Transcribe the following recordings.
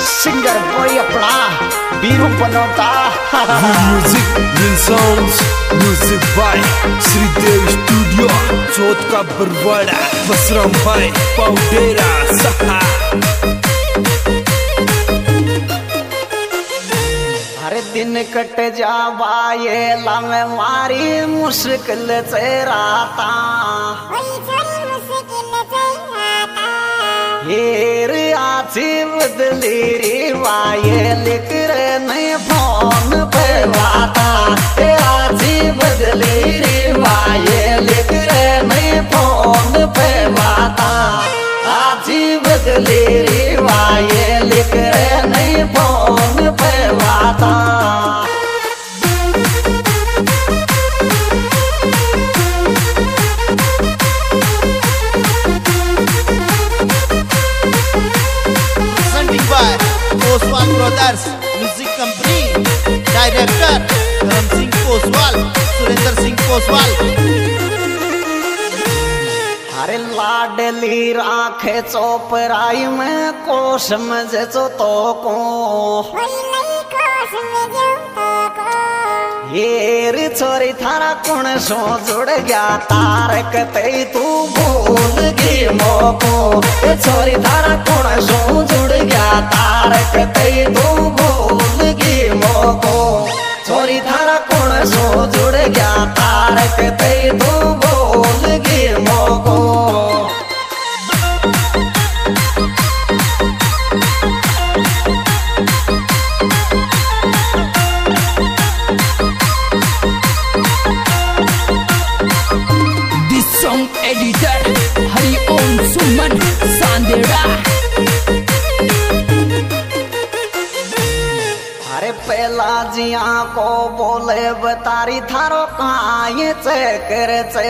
Singer boy अपना Biru Banauta music win sounds music by Shridev studio Chauth का बरवाड़ा बसराम भाई पाउडेरा सहा। हर दिन कट जावा ये लामे मारी मुश्किल से राता हेर आची बदली रे वाये लिख रे नहीं फोन पे बाता आची बदली रे वाये लिख रे नहीं फोन पे बाता आची बदली रे वाये लिख रे नहीं फोन पे बाता। Koswal brothers music company director Dharam Singh Koswal Surendra Singh Koswal. अरे लाडली राखे चौपराई में कोश मजे चो तो को हेर छोरी थारा कौन सो जुड़ गया तारक ते तू भूल गई मोको छोरी थारा कौन सो जुड़ गया तारक ते तू भूल गई मोको छोरी थारा कौन सो जुड़ गया तारक ते तू भूल गई मोको। एडिटर हरिओम सुमन सांदेड़ा। अरे पहला जिया को बोले बतारी थारो कहाँ ये चेकर चे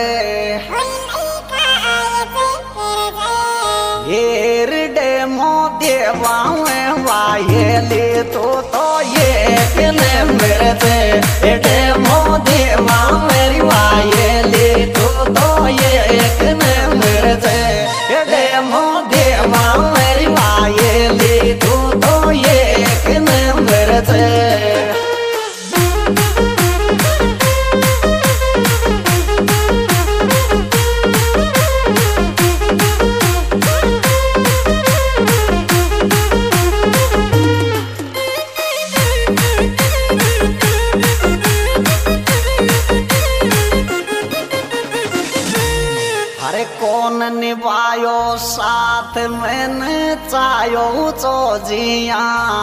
हेर डेमो देवा वाये ले तो ये किने मेरे चे डेमो देवा मेरी वाये ले तो ये किने मेरे चे डेमो देवा मेरी वाये ले तो ये किने मेरे चे। अरे कौन निभायो साथ मैंने चायो चो जिया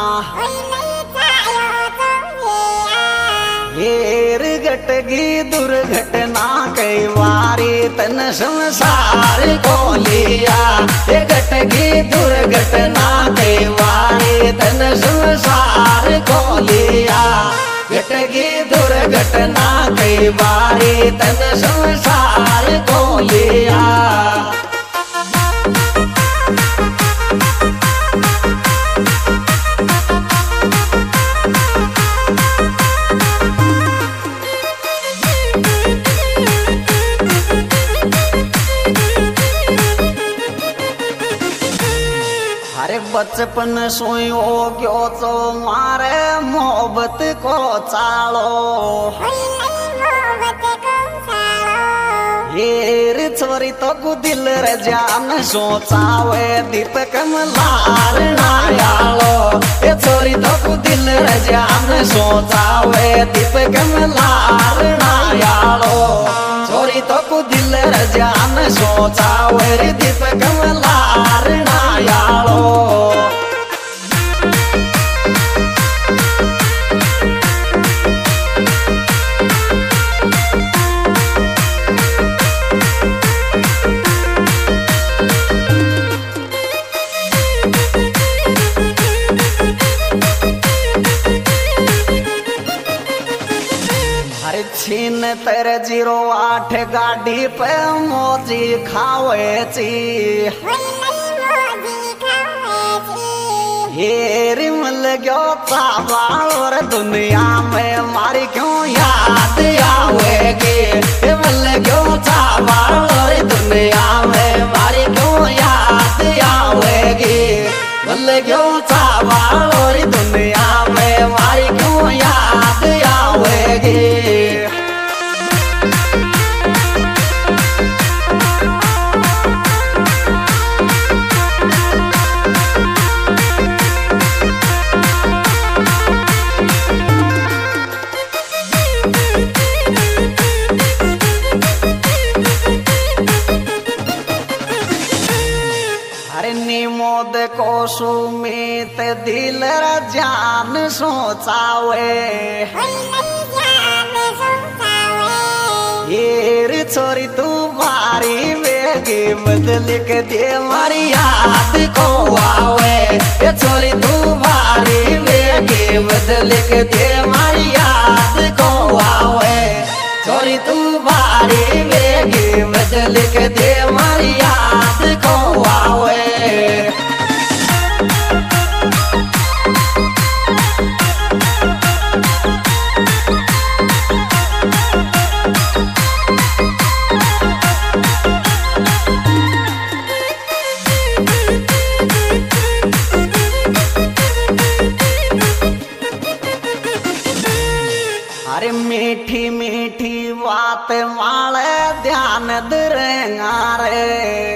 हेर घटगी दुर्घटना कई वारी तन संसार को लिया ये घटगी दुर्घटना कई वारी तन संसार को लिया घटगी दुर्घटना कई बारी तन संसार को लिया। अरे बचपन सोयो क्यों तो मारे मोहब्बत को चालो हेर छोरी तो को दिल रे जान सोचावे दीपक मलार नायालो ये छोरी तो को दिल रे जान सोचावे दीपक मलार नायालो छोरी तो को दिल रे जान सोचावे रे दीपक मलार नायालो। छीन तर 08 गाड़ी पे मोजी खावे ची हेर मिल गयो चावल और दुनिया में मारी क्यों याद आवेगी मिल गयो चावल और दुनिया में मारी क्यों याद आवेगी मिल गयो चावल अरे निमोद को सुमित दिल जान सोचावे येर छोरी तू भारी वेगी बदल के दे मारी याद को आवे ये छोरी तू भारी वेगी बदल के दे मारी याद को आवे छोरी तू भारी वेगी बदल के दे मारी याद को आवे अरे मीठी मीठी बात माले ध्यान दरेंगा रे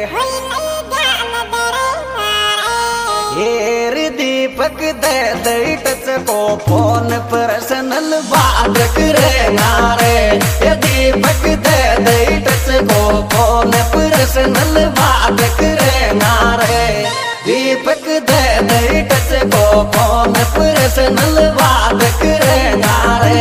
हेर दीपक दे दे टच को फोन पर्सनल बात करेंगा रे ये दीपक दे दे टच को फोन पर्सनल बात करेंगा रे दीपक दे दे टच को फोन पर्सनल बात करेंगा रे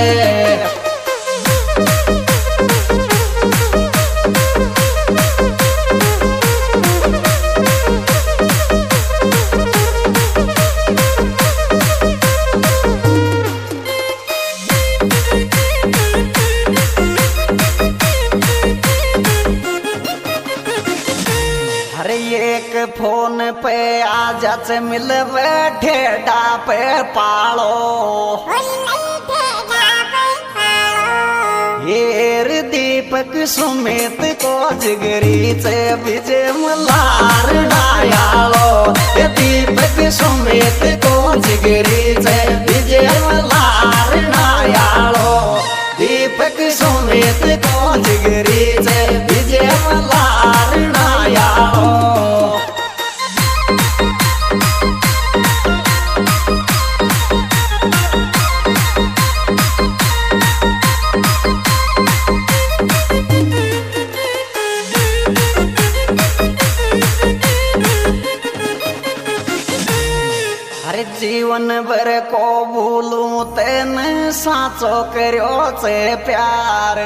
अरे एक फोन पे आज से मिल बैठे डापे पालो हेर दीपक सुमित को जिगरी से विजय मलार डायालो ये दीपक सुमित को जिगरी से विजय मलार डायालो दीपक सुमित को जिगरी से विजय मलार डायालो अरे जीवन भर को भूलूं तेने साचो करो से प्यार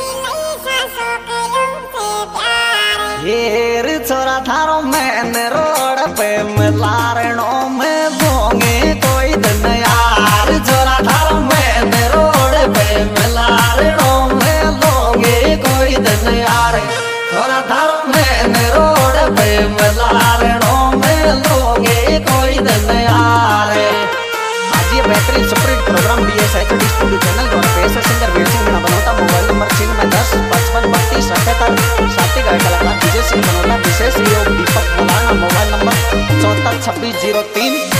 हेर छोरा थारो मैंने रोड पे मिलारणों में बोंगे कोई दिन यार छोरा थारो मैंने रोड पे मिलारणों में लोगे कोई दिन यार छोरा थारो मैंने रोड पे मिलारणों में लोगे कोई दिन यार आज ये बेहतरीन superhit programme DSHD studio channel द्वारा पेश है सिंगर वीर सिंह बिना बनोता मोबाइल नंबर 9610553278 साथी गायक कलाकार विजय सिंह बनोता विशेष सहयोग दीपक मलाना मोबाइल नंबर 742603